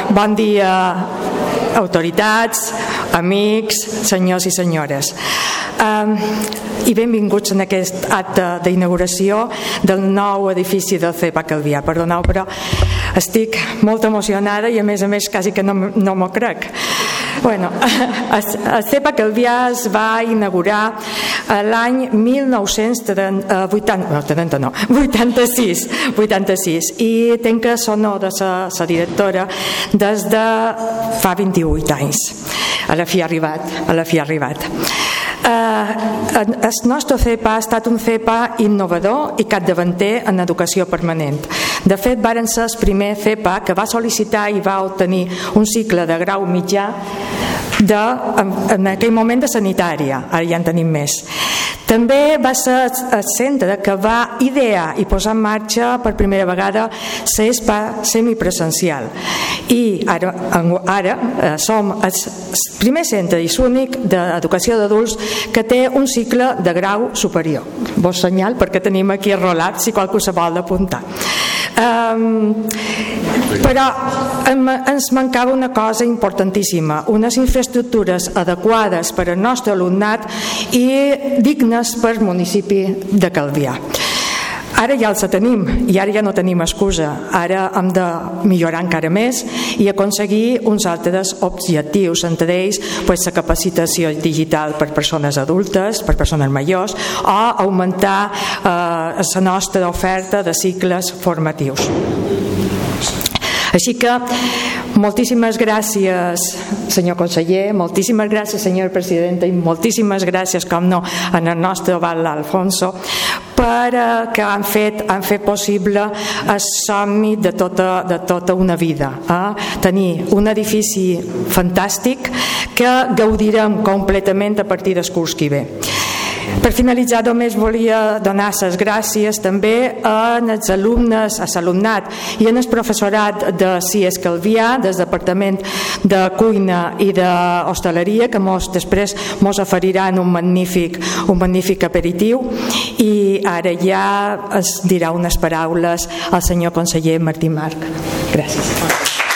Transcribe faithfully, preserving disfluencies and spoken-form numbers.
Bon dia, autoritats, amics, senyors i senyores. Um, i benvinguts en aquest acte d'inauguració del nou edifici del C E P A Calvià. Perdoneu, però estic molt emocionada i a més a més quasi que no, no m'ho crec. Bueno, el C E P A Calvià es va inaugurar l'any mil nou-cents vuitanta-sis i tenc el sonor de la directora des de fa vint-i-vuit anys. A la fi ha arribat, a la fi ha arribat. Uh, el nostre C E P A ha estat un C E P A innovador i capdavanter en educació permanent. De fet, varen ser el primer C E P A que va sol·licitar i va obtenir un cicle de grau mitjà de, en, en aquell moment de sanitària, ara ja en tenim més. També va ser el centre que va idear i posar en marxa per primera vegada l'E S P A semipresencial. I ara, ara eh, som el primer centre i l'únic d'educació d'adults que té un cicle de grau superior. Vos senyal perquè tenim aquí enrolat si qualcú se vol apuntar. Um, però ens mancava una cosa importantíssima, unes infraestructures adequades per al nostre alumnat i dignes per municipi de Calvià. Ara ja els tenim i ara ja no tenim excusa. Ara hem de millorar encara més i aconseguir uns altres objectius, entre ells pues, la capacitació digital per persones adultes, per persones majors, o augmentar eh, la nostra oferta de cicles formatius. Així que moltíssimes gràcies, senyor conseller, moltíssimes gràcies, senyora presidenta, i moltíssimes gràcies, com no, en el nostre Val Alfonso, perquè han fet, han fet possible el somni de tota, de tota una vida. Eh? Tenir un edifici fantàstic que gaudirem completament a partir del curs que ve. Per finalitzar, només volia donar les gràcies també als alumnes, a l'alumnat i al professorat de C I E S Calvià, del Departament de Cuina i d'Hostaleria, que mos, després ens oferiran un magnífic, un magnífic aperitiu. I ara ja es dirà unes paraules al senyor conseller Martí Marc. Gràcies.